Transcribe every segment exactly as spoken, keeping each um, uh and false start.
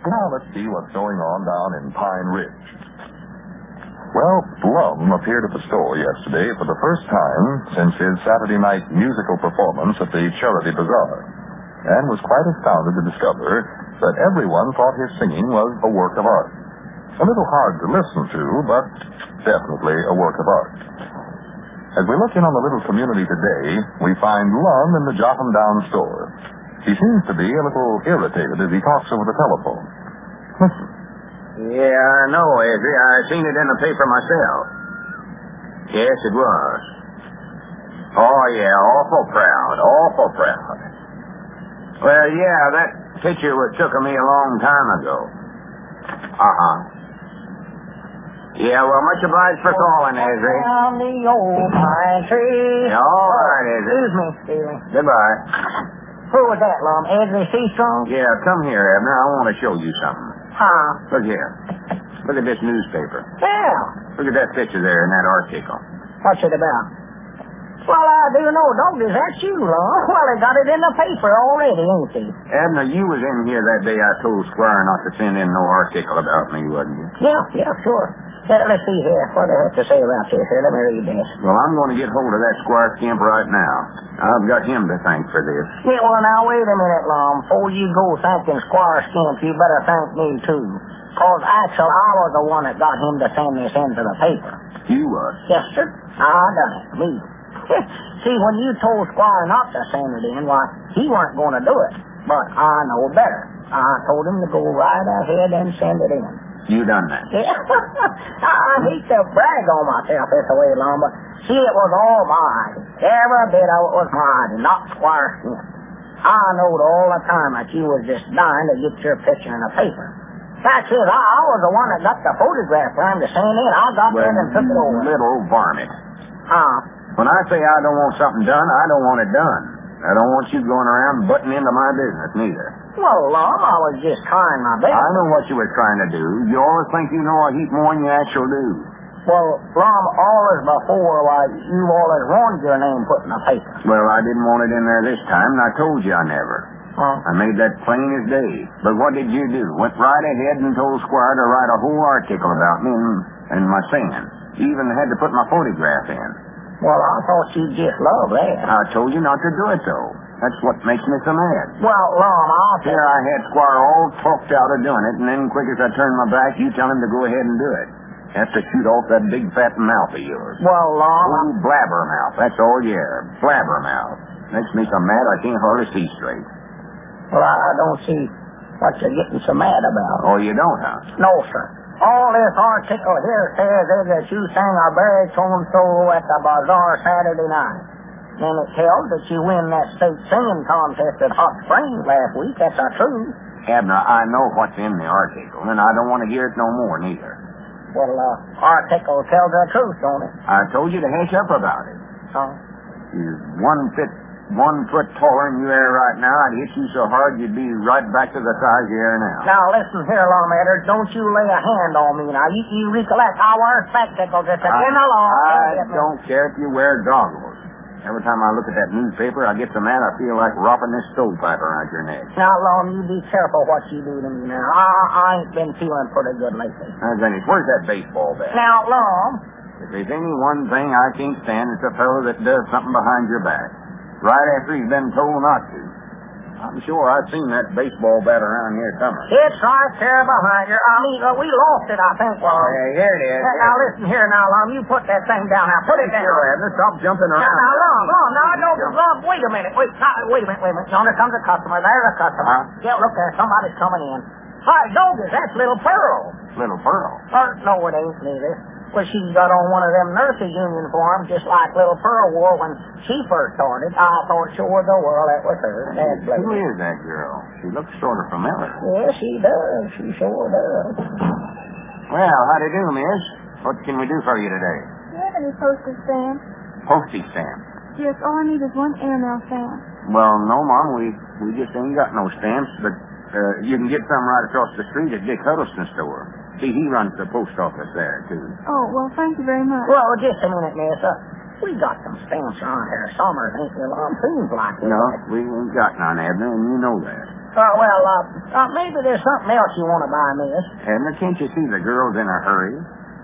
Now let's see what's going on down in Pine Ridge. Well, Lum appeared at the store yesterday for the first time since his Saturday night musical performance at the Charity Bazaar, and was quite astounded to discover that everyone thought his singing was a work of art. A little hard to listen to, but definitely a work of art. As we look in on the little community today, we find Lum in the Jotham Down store. He seems to be a little irritated as he talks over the telephone. Listen. Yeah, I know, Ezra. I seen it in the paper myself. Yes, it was. Oh, yeah, awful proud, awful proud. Well, yeah, that picture was took of me a long time ago. Uh-huh. Yeah, well, much obliged for calling, Ezra. Down the old pine tree. Yeah, all right, Ezra. Excuse me, Steely. Goodbye. Who was that, Lum? Ezra Seastrong? Yeah, come here, Abner. I want to show you something. Huh? Look here. Look at this newspaper. Yeah. Look at that picture there in that article. What's it about? Well, I do know, Dog, is that you, Lum? Well, they got it in the paper already, ain't they? Abner, you was in here that day I told Squire not to send in no article about me, wasn't you? Yeah, yeah, sure. Uh, let's see here. What do I have to say about this here? Let me read this. Well, I'm going to get hold of that Squire Skimp right now. I've got him to thank for this. Yeah, well, now, wait a minute, Lum. Before you go thanking Squire Skimp, you better thank me, too. Because, actually, I was the one that got him to send this into the paper. You was? Yes, sir. I done it. Me. See, when you told Squire not to send it in, why, he weren't going to do it. But I know better. I told him to go right ahead and send it in. You done that? Yeah. I hate to brag on myself this way, Lum, but see, it was all mine. Every bit of it was mine, and not Squire Skimp. I knowed all the time that you was just dying to get your picture in the paper. Fact is, I, I was the one that got the photograph for him to send in. I got well, that and took it over. Little varmint. Huh? When I say I don't want something done, I don't want it done. I don't want you going around butting into my business, neither. Well, Lum, I was just trying my best. I know what you were trying to do. You always think you know a heap more than you actually do. Well, Lum, always before, why, you always wanted your name put in the paper. Well, I didn't want it in there this time, and I told you I never. Huh? I made that plain as day. But what did you do? Went right ahead and told Squire to write a whole article about me and, and my singing. Even had to put my photograph in. Well, I thought you just loved that. I told you not to do it, though. That's what makes me so mad. Well, Lum, I'll tell Here I had Squire all talked out of doing it, and then quick as I turned my back, you tell him to go ahead and do it. Have to shoot off that big fat mouth of yours. Well, Lum... Oh, blabbermouth. That's all you are. Blabbermouth. Makes me so mad I can't hardly see straight. Well, I don't see what you're getting so mad about. Oh, you don't, huh? No, sir. All this article here says is that you sang a baritone solo at the bazaar Saturday night. And it tells that you win that state singing contest at Hot Springs last week. That's the truth. Abner, I know what's in the article, and I don't want to hear it no more, neither. Well, uh, article tells the truth, don't it? I told you to hush up about it. Huh? You're one fit, one foot taller than you are right now. I'd hit you so hard you'd be right back to the size you are now. Now, listen here, Lawmatter. Don't you lay a hand on me. Now, you, you recollect, I wear spectacles. It's against the law. I don't care if you wear goggles. Every time I look at that newspaper, I get so mad I feel like wrapping this stovepipe around your neck. Now, Lon, you be careful what you do to me now. I, I ain't been feeling pretty good lately. Now, Denny, where's that baseball bat? Now, Lon. If there's any one thing I can't stand, it's a fellow that does something behind your back. Right after he's been told not to. I'm sure I've seen that baseball bat around here somewhere. It's right there behind you. I mean, uh, we lost it, I think, Lon. Oh, yeah, here it is. Uh, now, listen here now, Lon. You put that thing down. Now, put it down. Sure, Abner. Stop jumping around. Now, now, Lon, Lon. Now, I don't... Lon, wait a minute. Wait, now, wait a minute, wait a minute. Yonder comes a customer. There's a customer. Huh? Yeah, look there. Somebody's coming in. Hi, Dogus. That's Little Pearl. Little Pearl? Uh, no, it ain't neither. Well, she's got on one of them nurses' uniforms, just like Little Pearl wore when she first started. I thought sure the world that was her. That's Who is that girl? She looks sort of familiar. Yes, she does. She sure does. Well, how do you do, miss? What can we do for you today? Do you have any postage stamps? Postage stamp. Yes, all I need is one airmail stamp. Well, no, Mom, we, we just ain't got no stamps, but uh, you can get some right across the street at Dick Huddleston's store. See, he runs the post office there, too. Oh, well, thank you very much. Well, just a minute, miss. Uh, we got some stamps around here. Summers ain't we, Lon? Seems like we No, got. we ain't got none, Abner, and you know that. Uh, well, uh, uh, maybe there's something else you want to buy, miss. Abner, can't you see the girl's in a hurry?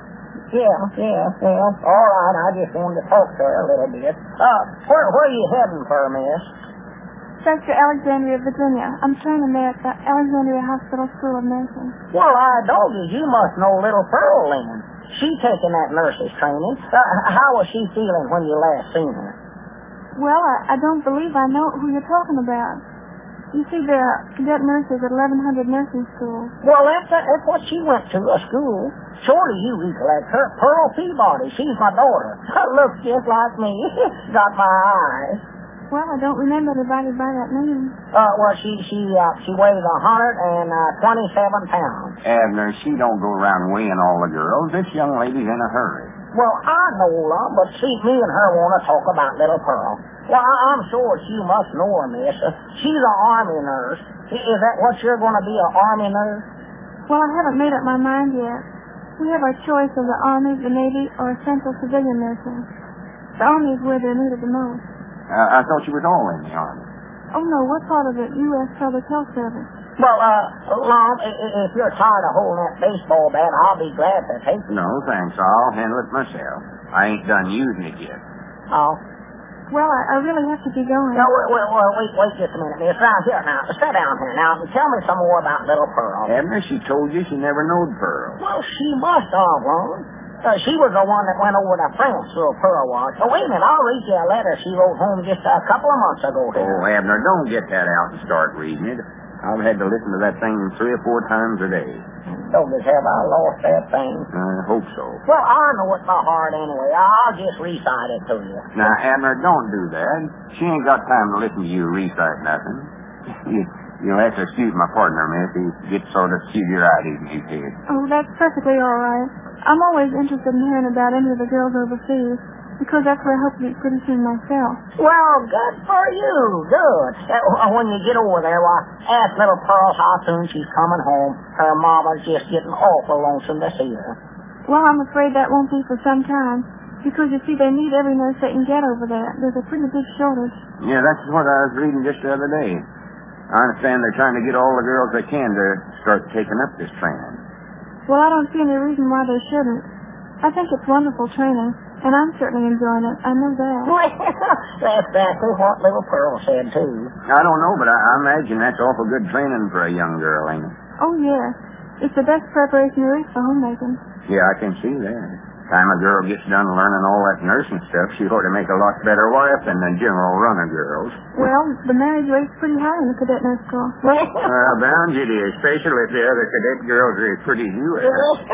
Yeah, yeah, yeah. All right, I just wanted to talk to her a little bit. Uh, where, where are you heading for, miss? That's to Alexandria, Virginia. I'm training there at the Alexandria Hospital School of Nursing. Well, I doggy, you must know little Pearl then. She taking that nurse's training. Uh, how was she feeling when you last seen her? Well, I, I don't believe I know who you're talking about. You see, there are cadet nurses at eleven hundred nursing schools. Well, that's, that's what she went to, a school. Surely you recollect her. Pearl Peabody. She's my daughter. Looks just like me. Got my eyes. Well, I don't remember anybody by that name. Uh, well, she she uh, she weighs a hundred and twenty-seven pounds. Abner, she don't go around weighing all the girls. This young lady's in a hurry. Well, I know, love, but see, me and her want to talk about little Pearl. Well, I, I'm sure you must know her, miss. Uh, she's an Army nurse. Is that what you're going to be, an Army nurse? Well, I haven't made up my mind yet. We have our choice of the Army, the Navy, or essential civilian nursing. The Army is where they're needed the most. Uh, I thought you was all in the Army. Oh, no, we're part of the U S Public Health Service. Well, uh, Lom, if you're tired of holding that baseball bat, I'll be glad to take it. No, thanks. I'll handle it myself. I ain't done using it yet. Oh. Well, I, I really have to be going. No, wait, wait, wait, wait, wait just a minute, miss. Right here now. Sit down here now and tell me some more about little Pearl. Abner, she told you she never knowed Pearl. Well, she must have, Lom. Uh, she was the one that went over to France, little Pearl was. Oh, wait a minute, I'll read you a letter she wrote home just a couple of months ago here. Oh, Abner, don't get that out and start reading it. I've had to listen to that thing three or four times a day. Don't just have I lost that thing. I hope so. Well, I know it by heart anyway. I'll just recite it to you. Now, Abner, don't do that. She ain't got time to listen to you recite nothing. You, you'll have to excuse my partner, miss. He gets sort of severitis in his head. Oh, that's perfectly all right. I'm always interested in hearing about any of the girls overseas, because that's where I hope to be pretty soon myself. Well, good for you. Good. Uh, when you get over there, why, ask little Pearl how soon she's coming home. Her mama's just getting awful lonesome to see her. Well, I'm afraid that won't be for some time, because you see, they need every nurse they can get over there. There's a pretty big shortage. Yeah, that's what I was reading just the other day. I understand they're trying to get all the girls they can to start taking up this training. Well, I don't see any reason why they shouldn't. I think it's wonderful training, and I'm certainly enjoying it. I know that. That's exactly what little Pearl said, too. I don't know, but I, I imagine that's awful good training for a young girl, ain't it? Oh, yes. It's the best preparation there is for homemaking. Yeah, I can see that. Time a girl gets done learning all that nursing stuff, she ought to make a lot better wife than the general run of girls. Well, the marriage rate's pretty high in the cadet nurse school. Well, bound it is, especially if the other cadet girls are as pretty as you are.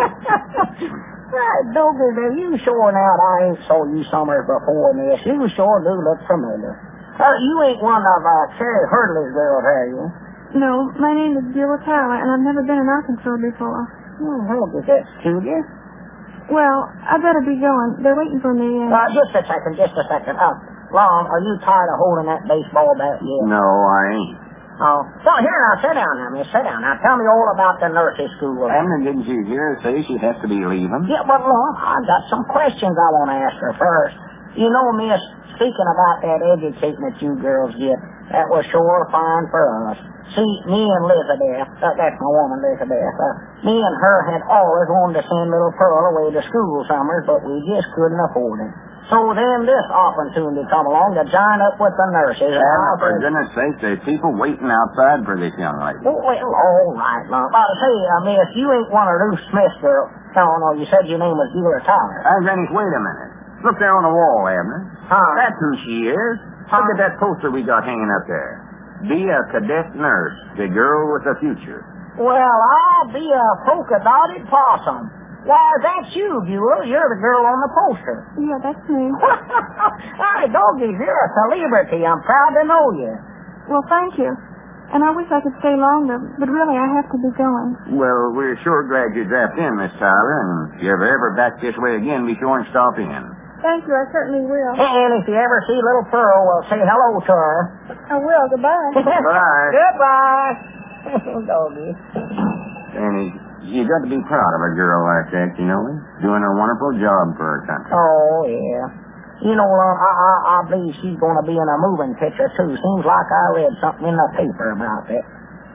Right, Douglas, you sure now I ain't saw you summers before, miss. You sure do look familiar. Uh, you ain't one of uh, Cherry Hurdley's girls, are you? No, my name is Beulah Tyler, and I've never been in Arkansas before. Oh, Douglas, that's curious. Well, I better be going. They're waiting for me. And... Uh, just a second, just a second. Uh, Lon, are you tired of holding that baseball bat yet? No, I ain't. Oh, well, here, now, sit down now, miss, sit down. Now, tell me all about the nursery school. Abner, didn't you hear her say she'd have to be leaving? Yeah, but, Lon, I've got some questions I want to ask her first. You know, miss, speaking about that educating that you girls get, that was sure fine for us. See, me and Elizabeth, uh, that's my woman, Elizabeth, uh, me and her had always wanted to send little Pearl away to school summers, but we just couldn't afford it. So then this opportunity come along to join up with the nurses. Well, for goodness sake, there's people waiting outside for this young lady. Well, all right, Lon. But say, uh, miss, you ain't one of Ruth Smith's girls. No, no, you said your name was Beulah Tyler. Hey, Granny, wait a minute. Look there on the wall, Abner. Huh? That's who she is. Huh? Look at that poster we got hanging up there. Be a cadet nurse, the girl with the future. Well, I'll be a polka-dotted possum. Why, that's you, Beulah. You're the girl on the poster. Yeah, that's me. Hi, doggies, you're a celebrity. I'm proud to know you. Well, thank you. And I wish I could stay longer, but really I have to be going. Well, we're sure glad you dropped in, Miss Tyler, and if you're ever back this way again, be sure and stop in. Thank you, I certainly will. And if you ever see little Pearl, well, say hello to her. I will. Goodbye. Bye. Goodbye. Doggie. Annie, you got to be proud of a girl like that, you know, doing a wonderful job for her country. Oh, yeah. You know, uh, I, I, I believe she's going to be in a moving picture, too. Seems like I read something in the paper about that.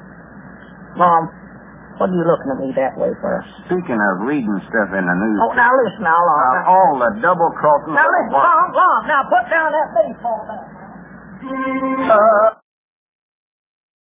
Mom, what are you looking at me that way for? Speaking of reading stuff in the news. Oh, now listen now, Lon. Uh, all the double-crossing... Now listen, Lon, Lon. Now put down that baseball bat. Uh...